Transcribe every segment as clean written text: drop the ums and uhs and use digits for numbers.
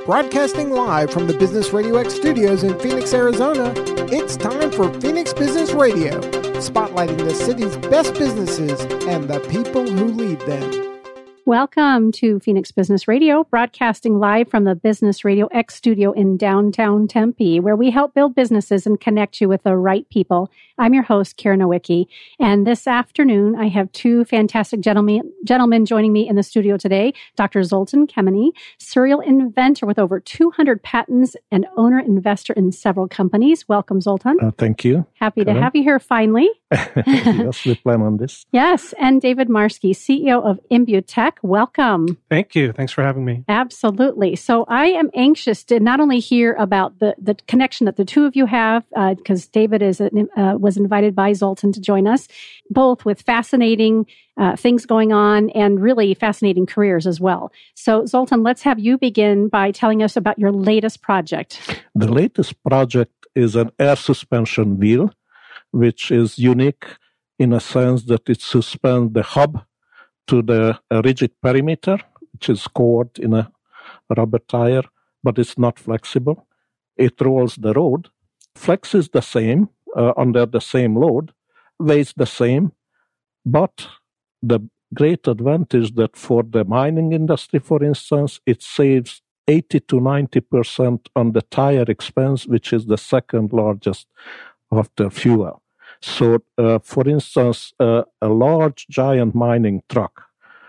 Broadcasting live from the Business Radio X studios in Phoenix, Arizona, it's time for Phoenix Business Radio, spotlighting the city's best businesses and the people who lead them. Welcome to Phoenix Business Radio, broadcasting live from the Business Radio X studio in downtown Tempe, where we help build businesses and connect you with the right people. I'm your host, Karen Nowicki, and this afternoon I have two fantastic gentlemen joining me in the studio today. Dr. Zoltan Kemeny, serial inventor with over 200 patents and owner-investor in several companies. Welcome, Zoltan. Thank you. Happy to have you here finally. Yes, we plan on this. Yes, and David Marski, CEO of Imbutech. Welcome. Thank you. Thanks for having me. Absolutely. So I am anxious to not only hear about the connection that the two of you have, because David was invited by Zoltan to join us, both with fascinating things going on and really fascinating careers as well. So Zoltan, let's have you begin by telling us about your latest project. The latest project is an air suspension wheel, which is unique in a sense that it suspends the hub to the rigid perimeter, which is cored in a rubber tire, but it's not flexible. It rolls the road, flexes the same under the same load, weighs the same, but the great advantage that for the mining industry, for instance, it saves 80 to 90% on the tire expense, which is the second largest after fuel. So, for instance, a large, giant mining truck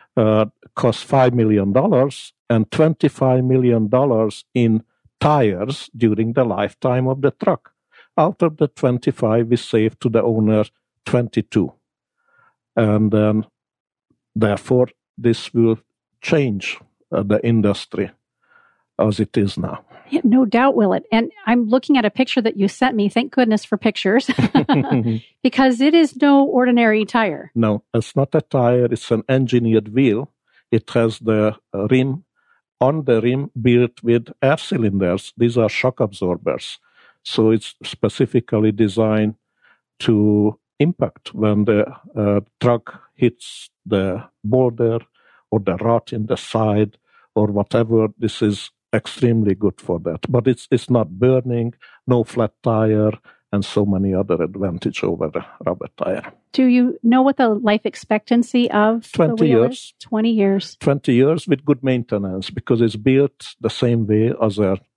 costs $5 million and $25 million in tires during the lifetime of the truck. Out of the 25, we save to the owner 22. And then, therefore, this will change the industry as it is now. Yeah, no doubt will it. And I'm looking at a picture that you sent me. Thank goodness for pictures. Because it is no ordinary tire. No, it's not a tire. It's an engineered wheel. It has the rim, on the rim built with air cylinders. These are shock absorbers. So it's specifically designed to impact when the truck hits the boulder or the rut in the side or whatever. This is extremely good for that. But it's not burning, no flat tire, and so many other advantages over the rubber tire. Do you know what the life expectancy of 20 the wheel years. is? 20 years. 20 years with good maintenance, because it's built the same way as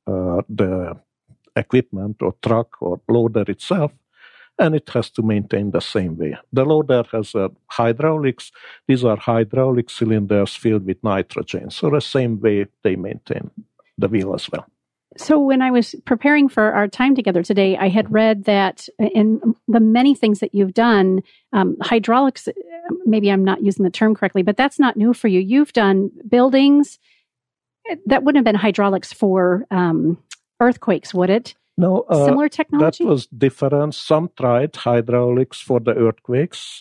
the equipment or truck or loader itself, and it has to maintain the same way. The loader has hydraulics. These are hydraulic cylinders filled with nitrogen. So the same way they maintain the wheel as well. So when I was preparing for our time together today, I had read that in the many things that you've done, hydraulics, maybe I'm not using the term correctly, but that's not new for you. You've done buildings that wouldn't have been hydraulics for earthquakes, would it? No. Similar technology? That was different. Some tried hydraulics for the earthquakes.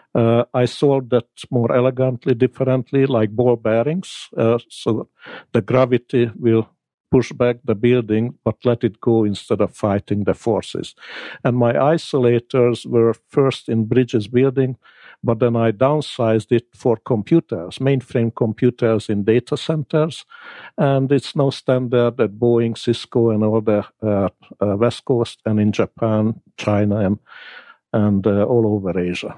I solved that more elegantly, differently, like ball bearings. So the gravity will push back the building, but let it go instead of fighting the forces. And my isolators were first in bridges building, but then I downsized it for computers, mainframe computers in data centers. And it's now standard at Boeing, Cisco, and all the West Coast, and in Japan, China, and all over Asia.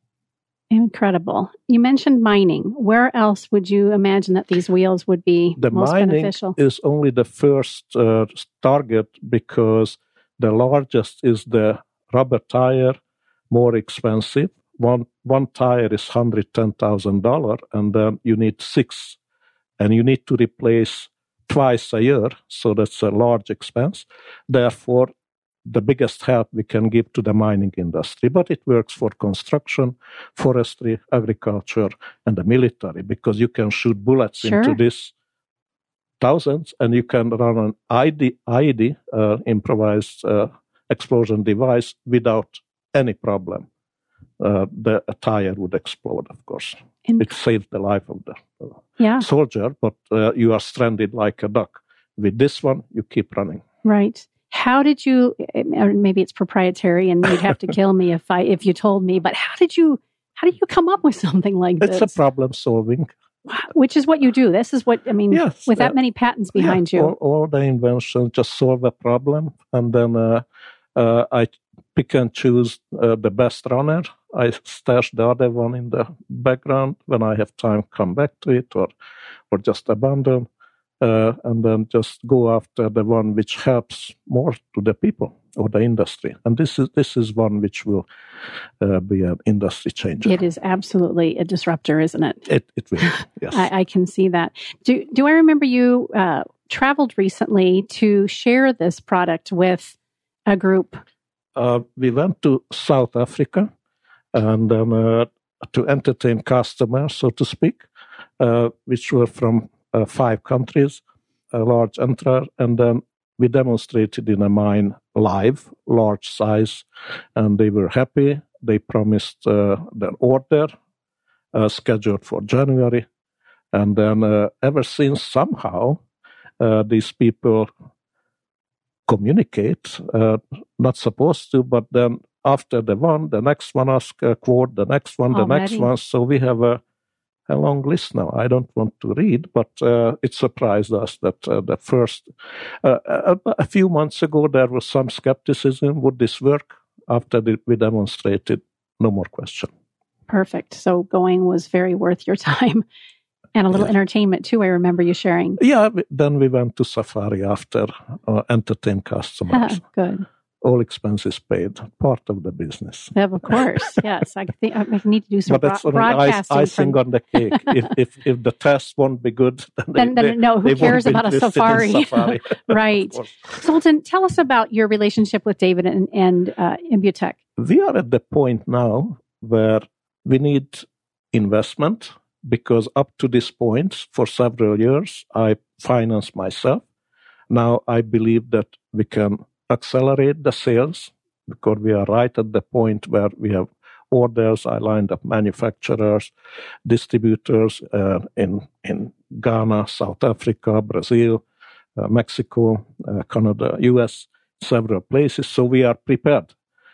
Incredible. You mentioned mining. Where else would you imagine that these wheels would be most beneficial? The mining is only the first target, because the largest is the rubber tire, more expensive. One tire is $110,000, and then you need 6. And you need to replace twice a year, so that's a large expense. Therefore, the biggest help we can give to the mining industry, but it works for construction, forestry, agriculture, and the military, because you can shoot bullets into this thousands, and you can run an IED, improvised explosion device, without any problem. The tire would explode, of course. It saved the life of the soldier, but you are stranded like a duck. With this one, you keep running. Right. How did you, or maybe it's proprietary and you'd have to kill me if you told me, but how did you come up with something like this? It's a problem solving. Which is what you do. This is what, I mean, Yes, with that many patents behind you. All the inventions just solve a problem, and then I pick and choose the best runner. I stash the other one in the background. When I have time, come back to it, or just abandon, and then just go after the one which helps more to the people or the industry. And this is one which will be an industry changer. It is absolutely a disruptor, isn't it? It will, yes. I can see that. Do I remember you traveled recently to share this product with a group? We went to South Africa and then to entertain customers, so to speak, which were from 5 countries, a large entrar, and then we demonstrated in a mine live, large size, and they were happy. They promised their order scheduled for January, and then ever since somehow these people communicate, not supposed to, but then after the next one asks a quote, the next one, the next one. So we have a long list now. I don't want to read, but it surprised us that the first, a few months ago, there was some skepticism. Would this work? After we demonstrated, no more question. Perfect. So going was very worth your time. And a little entertainment, too, I remember you sharing. Yeah, then we went to Safari after, entertain customers. Good. All expenses paid, part of the business. Of course, yes. I think I need to do some broadcasting. Icing on the cake. if the test won't be good, then who cares about a Safari? Right. Zoltan, tell us about your relationship with David and Imbutech. We are at the point now where we need investment, because up to this point, for several years, I financed myself. Now I believe that we can accelerate the sales, because we are right at the point where we have orders. I lined up manufacturers, distributors in Ghana, South Africa, Brazil, Mexico, Canada, US, several places. So we are prepared.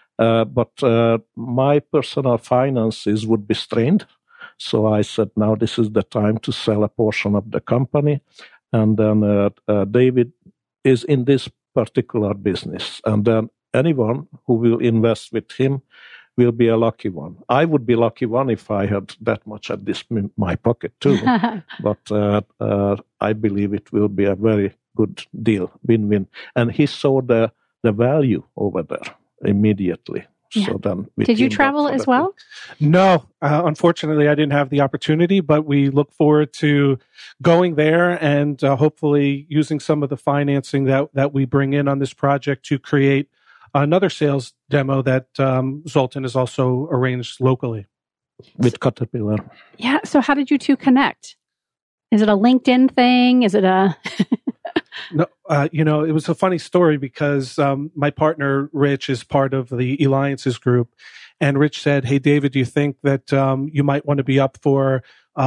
But my personal finances would be strained. So I said, now this is the time to sell a portion of the company. And then David is in this particular business. And then anyone who will invest with him will be a lucky one. I would be lucky one if I had that much at my pocket too. But I believe it will be a very good deal, win-win. And he saw the value over there immediately. Yeah. So then did you travel as well? No, unfortunately, I didn't have the opportunity, but we look forward to going there and hopefully using some of the financing that we bring in on this project to create another sales demo that Zoltan has also arranged locally. With Caterpillar. Yeah. So how did you two connect? Is it a LinkedIn thing? Is it a... No, it was a funny story because my partner, Rich, is part of the Alliances group. And Rich said, hey, David, do you think that you might want to be up for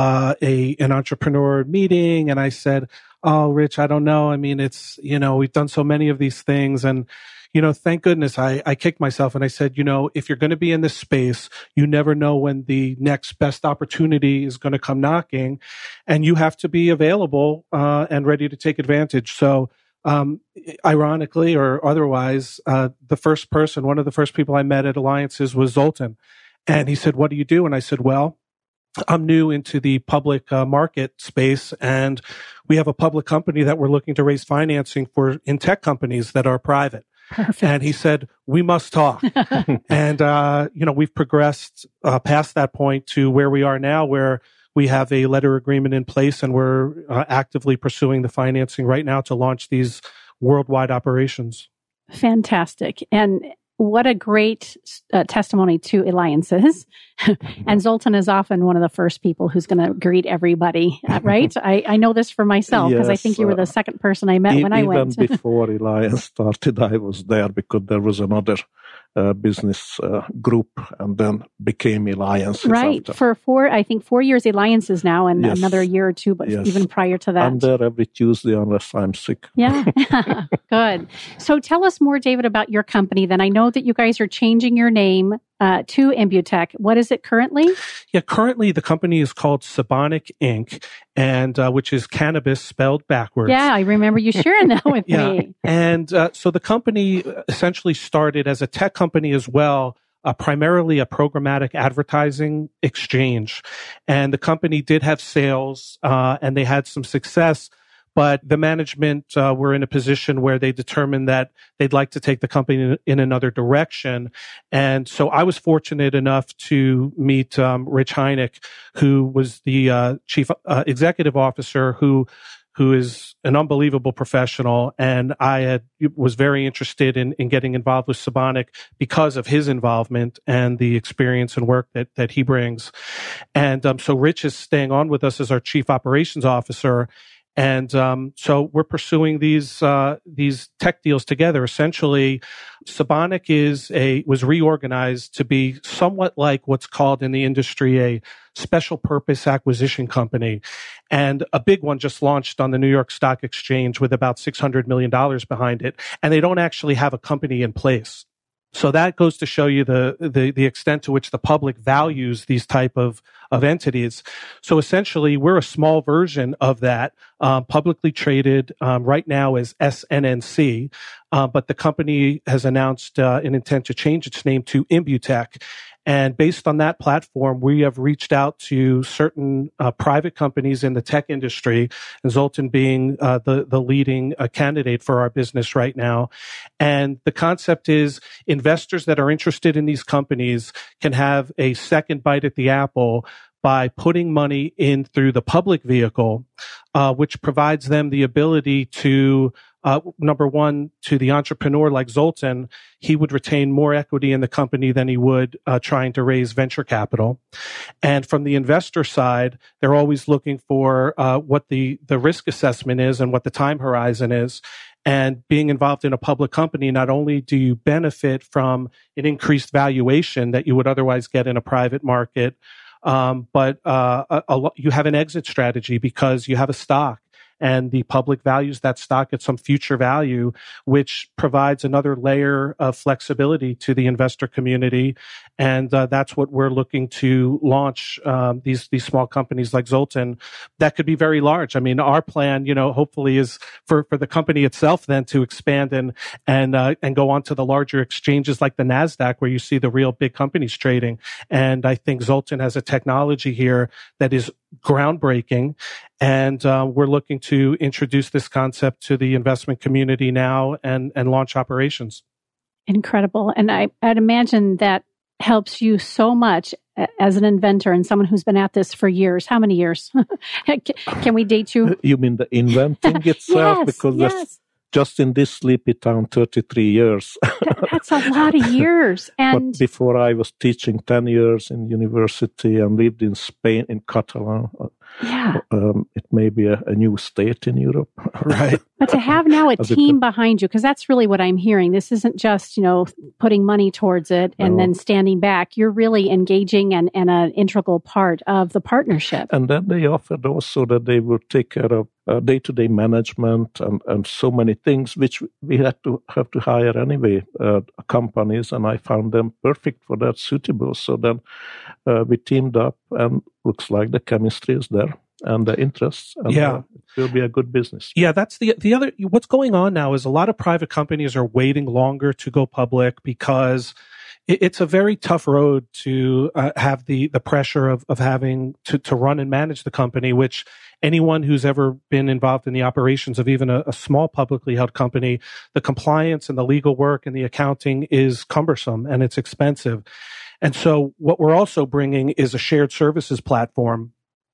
an entrepreneur meeting? And I said, oh, Rich, I don't know. I mean, it's, we've done so many of these things. And, thank goodness I kicked myself and I said, if you're going to be in this space, you never know when the next best opportunity is going to come knocking, and you have to be available and ready to take advantage. So, ironically or otherwise, one of the first people I met at Alliances was Zoltan. And he said, what do you do? And I said, well, I'm new into the public market space, and we have a public company that we're looking to raise financing for in tech companies that are private. Perfect. And he said, we must talk. And, we've progressed past that point to where we are now, where we have a letter agreement in place, and we're actively pursuing the financing right now to launch these worldwide operations. Fantastic. And what a great testimony to Alliances. And Zoltan is often one of the first people who's going to greet everybody, right? I know this for myself because I think you were the second person I met when I went. Even before Alliance started, I was there because there was another business group, and then became Alliances. Right. After. For 4 years Alliances now, and another year or two, but even prior to that. I'm there every Tuesday unless I'm sick. Yeah. Good. So tell us more, David, about your company then. I know that you guys are changing your name to Imbutech. What is it currently? Yeah, currently the company is called Sabonic Inc., and which is cannabis spelled backwards. Yeah, I remember you sharing that with me. And so the company essentially started as a tech company as well, primarily a programmatic advertising exchange. And the company did have sales, and they had some success. But the management were in a position where they determined that they'd like to take the company in another direction. And so I was fortunate enough to meet Rich Hynek, who was the chief executive officer, who is an unbelievable professional. And I was very interested in getting involved with Sabonic because of his involvement and the experience and work that he brings. And so Rich is staying on with us as our chief operations officer. And so we're pursuing these tech deals together. Essentially, Sabonic was reorganized to be somewhat like what's called in the industry a special purpose acquisition company. And a big one just launched on the New York Stock Exchange with about $600 million behind it. And they don't actually have a company in place. So that goes to show you the extent to which the public values these type of entities. So essentially, we're a small version of that, publicly traded right now as SNNC, but the company has announced an intent to change its name to Imbutech. And based on that platform, we have reached out to certain private companies in the tech industry, and Zoltan being the leading candidate for our business right now. And the concept is investors that are interested in these companies can have a second bite at the apple by putting money in through the public vehicle, which provides them the ability to number one, to the entrepreneur like Zoltan, he would retain more equity in the company than he would trying to raise venture capital. And from the investor side, they're always looking for what the risk assessment is and what the time horizon is. And being involved in a public company, not only do you benefit from an increased valuation that you would otherwise get in a private market, but you have an exit strategy because you have a stock. And the public values that stock at some future value, which provides another layer of flexibility to the investor community. And that's what we're looking to launch, these small companies like Zoltan that could be very large. I mean, our plan, hopefully is for the company itself then to expand and go on to the larger exchanges like the NASDAQ, where you see the real big companies trading. And I think Zoltan has a technology here that is groundbreaking. And we're looking to introduce this concept to the investment community now and launch operations. Incredible. And I'd imagine that helps you so much as an inventor and someone who's been at this for years. How many years? Can we date you? You mean the inventing itself? Yes, because yes. Just in this sleepy town, 33 years. That's a lot of years. And but before I was teaching 10 years in university and lived in Spain, in Catalan. Yeah. It may be a new state in Europe. Right. But to have now a team behind you, because that's really what I'm hearing. This isn't just, putting money towards it and then standing back. You're really engaging and an integral part of the partnership. And then they offered also that they will take care of day-to-day management and so many things, which we have to hire anyway, companies, and I found them perfect for that, suitable. So then we teamed up, and looks like the chemistry is there and the interests. And, it will be a good business. Yeah, that's the other. What's going on now is a lot of private companies are waiting longer to go public because it's a very tough road to have the pressure of having to run and manage the company, which anyone who's ever been involved in the operations of even a small publicly held company, the compliance and the legal work and the accounting is cumbersome and it's expensive. And so what we're also bringing is a shared services platform,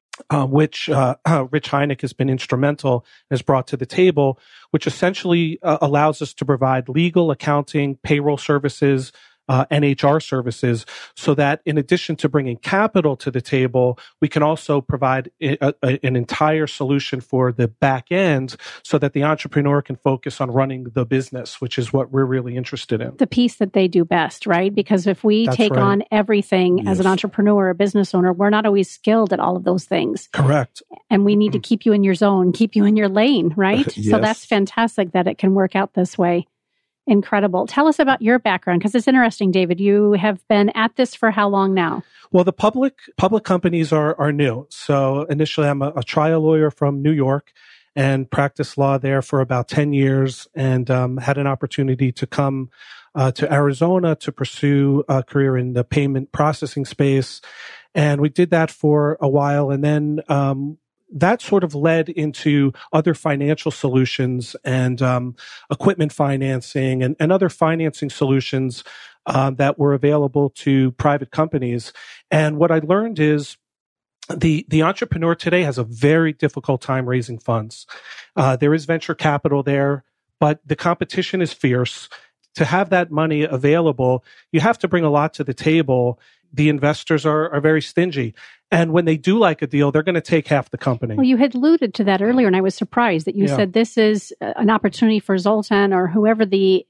which Rich Hynek has been instrumental and has brought to the table, which essentially allows us to provide legal, accounting, payroll services, and HR services, so that in addition to bringing capital to the table, we can also provide an entire solution for the back end so that the entrepreneur can focus on running the business, which is what we're really interested in. The piece that they do best, right? Because if we take on everything as an entrepreneur or a business owner, we're not always skilled at all of those things. Correct. And we need to keep you in your zone, keep you in your lane, right? So that's fantastic that it can work out this way. Incredible. Tell us about your background, because it's interesting, David. You have been at this for how long now? Well, the public companies are new. So initially, I'm a trial lawyer from New York and practiced law there for about 10 years and had an opportunity to come to Arizona to pursue a career in the payment processing space. And we did that for a while. And then that sort of led into other financial solutions and equipment financing and other financing solutions that were available to private companies. And what I learned is the entrepreneur today has a very difficult time raising funds. There is venture capital there, but the competition is fierce. To have that money available, you have to bring a lot to the table. The investors are very stingy. And when they do like a deal, they're going to take half the company. Well, you had alluded to that earlier, and I was surprised that you said this is an opportunity for Zoltan or whoever the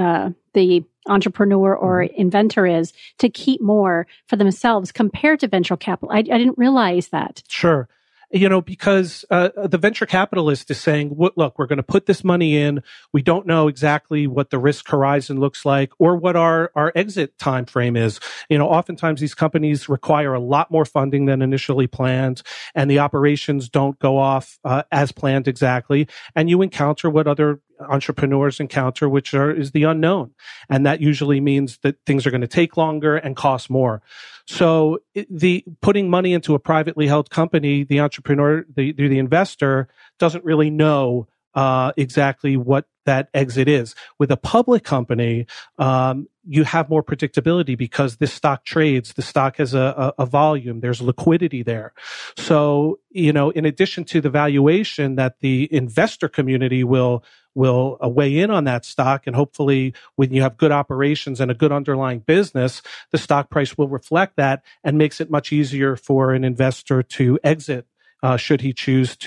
entrepreneur or inventor is to keep more for themselves compared to venture capital. I didn't realize that. Sure. Because the venture capitalist is saying, look, we're going to put this money in. We don't know exactly what the risk horizon looks like or what our exit time frame is. Oftentimes these companies require a lot more funding than initially planned, and the operations don't go off as planned exactly. And you encounter what other entrepreneurs encounter, which is the unknown. And that usually means that things are going to take longer and cost more. So the putting money into a privately held company, the entrepreneur, the investor doesn't really know exactly what that exit is. With a public company, you have more predictability because this stock trades, the stock has a volume, there's liquidity there. So, in addition to the valuation that the investor community will weigh in on that stock, and hopefully when you have good operations and a good underlying business, the stock price will reflect that and makes it much easier for an investor to exit. Should he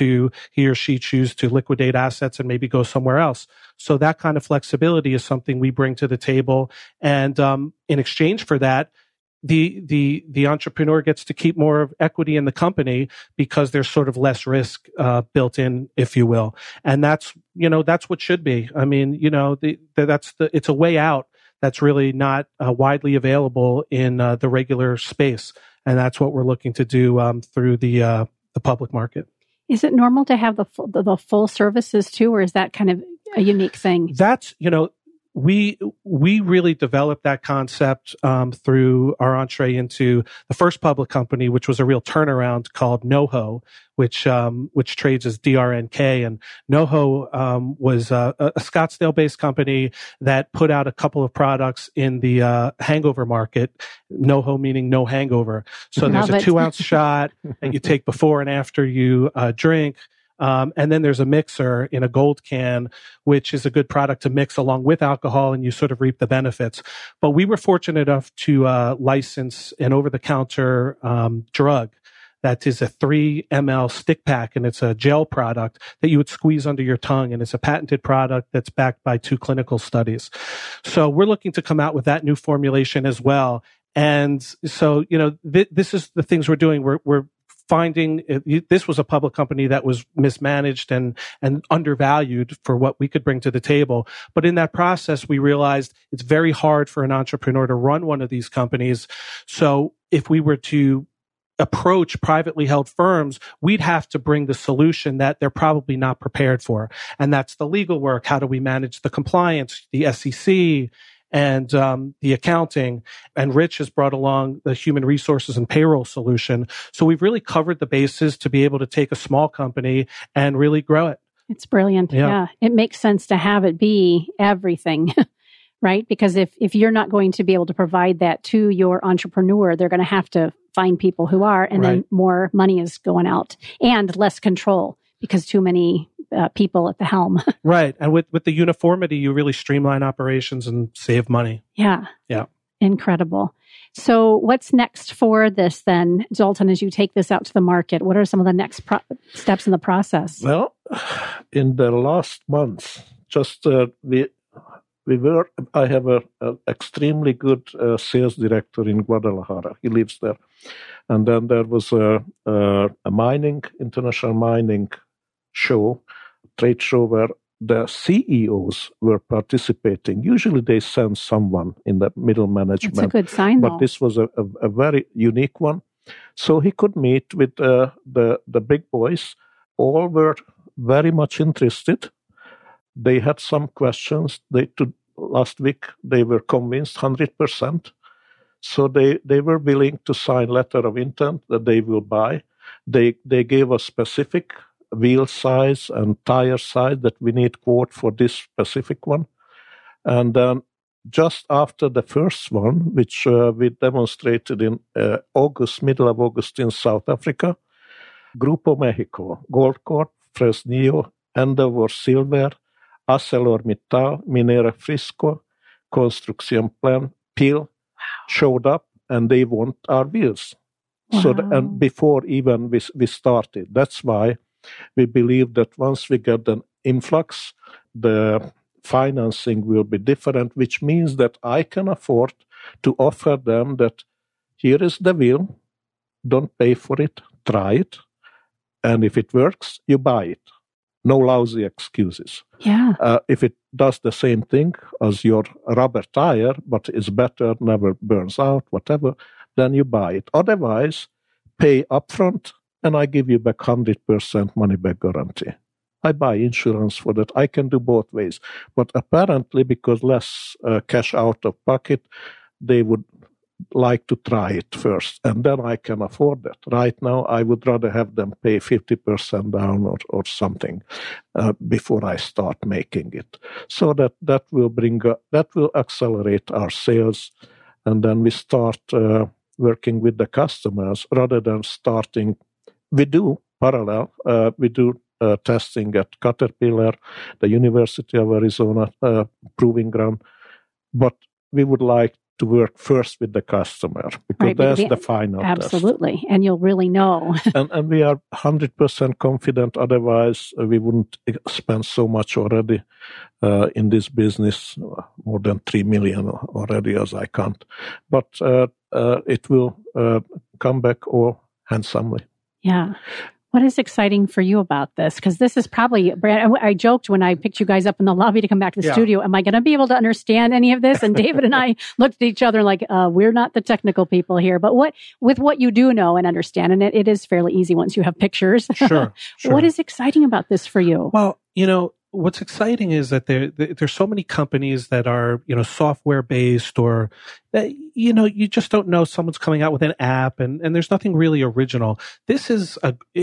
or she choose to liquidate assets and maybe go somewhere else. So that kind of flexibility is something we bring to the table. And in exchange for that, the entrepreneur gets to keep more of equity in the company because there's sort of less risk built in, if you will. And that's what should be. I mean, it's a way out that's really not widely available in the regular space. And that's what we're looking to do through the public market. Is it normal to have the full services too, or is that kind of a unique thing? That's, we really developed that concept through our entree into the first public company, which was a real turnaround called NoHo, which trades as DRNK. And NoHo was a Scottsdale-based company that put out a couple of products in the hangover market. NoHo meaning no hangover. So there's a 2-ounce shot that you take before and after you drink. And then there's a mixer in a gold can, which is a good product to mix along with alcohol, and you sort of reap the benefits. But we were fortunate enough to license an over-the-counter drug that is a 3 ml stick pack, and it's a gel product that you would squeeze under your tongue, and it's a patented product that's backed by 2 clinical studies. So we're looking to come out with that new formulation as well. And so, this is the things we're doing. We're finding this was a public company that was mismanaged and undervalued for what we could bring to the table. But in that process, we realized it's very hard for an entrepreneur to run one of these companies. So if we were to approach privately held firms, we'd have to bring the solution that they're probably not prepared for. And that's the legal work. How do we manage the compliance, the SEC, and the accounting? And Rich has brought along the human resources and payroll solution. So we've really covered the bases to be able to take a small company and really grow it. It's brilliant. Yeah. It makes sense to have it be everything, right? Because if you're not going to be able to provide that to your entrepreneur, they're going to have to find people who are, and then more money is going out and less control because too many people at the helm. Right. And with the uniformity, you really streamline operations and save money. Yeah. Yeah. Incredible. So what's next for this then, Zoltan, as you take this out to the market? What are some of the next steps in the process? Well, in the last month, just I have an extremely good sales director in Guadalajara. He lives there. And then there was a international mining show, trade show, where the CEOs were participating. Usually they send someone in the middle management. That's a good sign, but though. This was a very unique one. So he could meet with the big boys. All were very much interested. They had some questions. Last week, they were convinced 100%. So they were willing to sign letter of intent that they will buy. They gave us specific wheel size and tire size that we need quote for this specific one. And then just after the first one, which we demonstrated in middle of August in South Africa, Grupo Mexico, Goldcorp, Fresnillo, Endeavor Silver, ArcelorMittal, Minera Frisco, Construction Plan, Peel showed up and they want our wheels. Wow. So and before even we started. That's why we believe that once we get an influx, the financing will be different, which means that I can afford to offer them that here is the wheel, don't pay for it, try it, and if it works, you buy it. No lousy excuses. Yeah. If it does the same thing as your rubber tire, but is better, never burns out, whatever, then you buy it. Otherwise, pay upfront, and I give you back 100% money-back guarantee. I buy insurance for that. I can do both ways. But apparently, because less cash out of pocket, they would like to try it first, and then I can afford that. Right now, I would rather have them pay 50% down or something before I start making it. So that will accelerate our sales, and then we start working with the customers rather than starting. We do parallel. We do testing at Caterpillar, the University of Arizona Proving Ground, but we would like to work first with the customer because that's the final absolutely test. And you'll really know. and we are 100% confident, otherwise we wouldn't spend so much already in this business, more than 3 million already as I count, but it will come back all handsomely. Yeah. What is exciting for you about this? Because this is probably, Brad, I joked when I picked you guys up in the lobby to come back to the studio, am I going to be able to understand any of this? And David and I looked at each other like, we're not the technical people here. But with what you do know and understand, and it is fairly easy once you have pictures. Sure. What is exciting about this for you? Well, what's exciting is that there's so many companies that are, software based, or that, you just don't know someone's coming out with an app and there's nothing really original. This is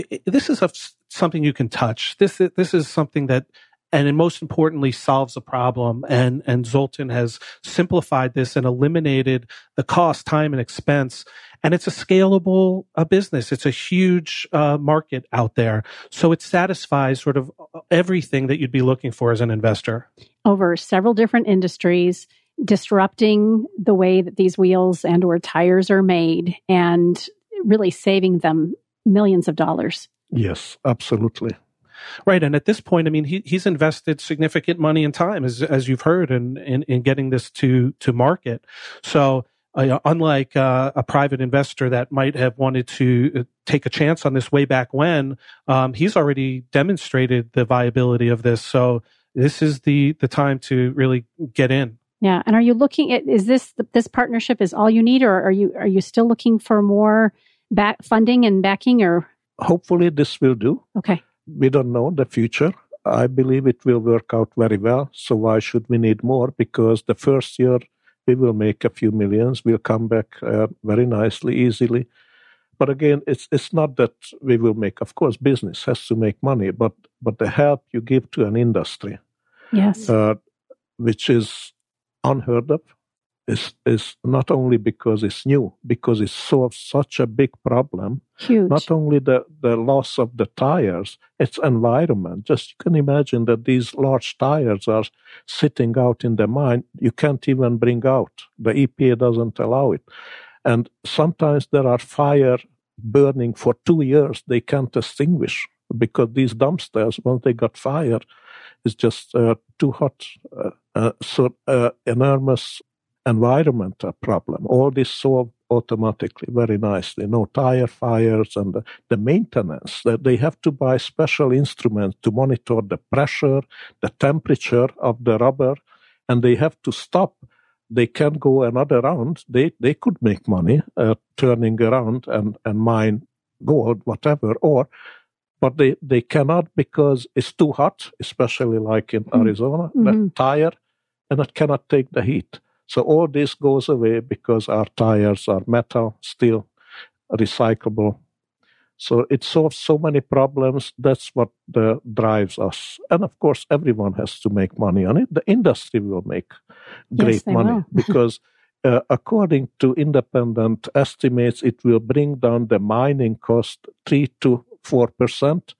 something you can touch. This is something that, and most importantly, solves a problem. And Zoltan has simplified this and eliminated the cost, time, and expense. And it's a scalable business. It's a huge market out there. So it satisfies sort of everything that you'd be looking for as an investor. Over several different industries, disrupting the way that these wheels and or tires are made and really saving them millions of dollars. Yes, absolutely. Right. And at this point, I mean, he's invested significant money and time, as you've heard, in getting this to market. So unlike a private investor that might have wanted to take a chance on this way back when, he's already demonstrated the viability of this. So this is the time to really get in. Yeah. And are you looking at, is this partnership is all you need, or are you still looking for more funding and backing, or? Hopefully this will do. Okay. We don't know the future. I believe it will work out very well. So why should we need more? Because the first year we will make a few millions. We'll come back very nicely, easily. But again, it's not that we will make. Of course, business has to make money, but the help you give to an industry, yes, which is unheard of, is not only because it's new, because it solves such a big problem. Huge. Not only the loss of the tires, it's environment. Just you can imagine that these large tires are sitting out in the mine. You can't even bring out. The EPA doesn't allow it. And sometimes there are fire burning for 2 years. They can't extinguish because these dumpsters, once they got fire, is just too hot. So enormous environmental problem. All this solved automatically very nicely. No tire fires, and the maintenance, that they have to buy special instruments to monitor the pressure, the temperature of the rubber, and they have to stop. They can go another round. They could make money turning around and mine gold, whatever, but they cannot because it's too hot, especially like in Arizona, the tire, and it cannot take the heat. So all this goes away because our tires are metal, steel, recyclable. So it solves so many problems. That's what drives us. And of course, everyone has to make money on it. The industry will make great money because according to independent estimates, it will bring down the mining cost 3 to 4%.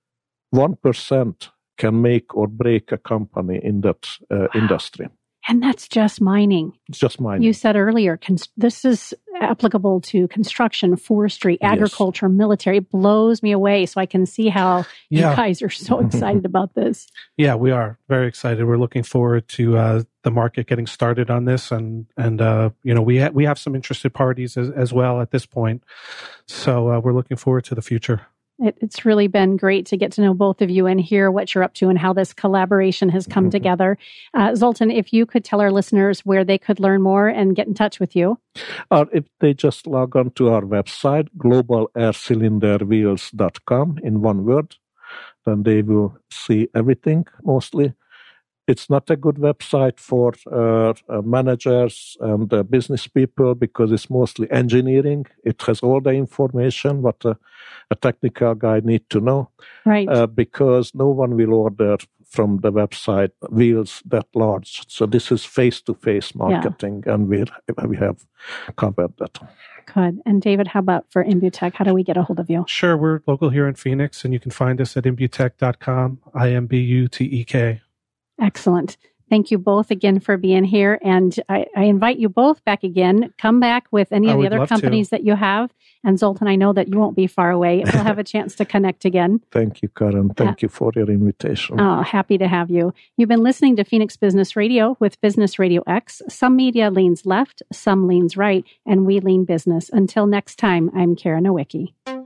1% can make or break a company in that industry. And that's just mining. Just mining. You said earlier, this is applicable to construction, forestry, agriculture, military. It blows me away. So I can see how you guys are so excited about this. Yeah, we are very excited. We're looking forward to the market getting started on this, and we have some interested parties as well at this point. So we're looking forward to the future. It's really been great to get to know both of you and hear what you're up to and how this collaboration has come together. Zoltan, if you could tell our listeners where they could learn more and get in touch with you. If they just log on to our website, globalaircylinderwheels.com, in one word, then they will see everything mostly. It's not a good website for managers and business people because it's mostly engineering. It has all the information what a technical guy needs to know. Right. Because no one will order from the website wheels that large. So this is face-to-face marketing, and we have covered that. Good. And David, how about for Imbutech? How do we get a hold of you? Sure. We're local here in Phoenix, and you can find us at imbutech.com, IMBUTEK. Excellent. Thank you both again for being here. And I invite you both back again. Come back with any of the other companies that you have. And Zoltan, I know that you won't be far away. We'll have a chance to connect again. Thank you, Karen. Thank you for your invitation. Oh, happy to have you. You've been listening to Phoenix Business Radio with Business Radio X. Some media leans left, some leans right, and we lean business. Until next time, I'm Karen Nowicki.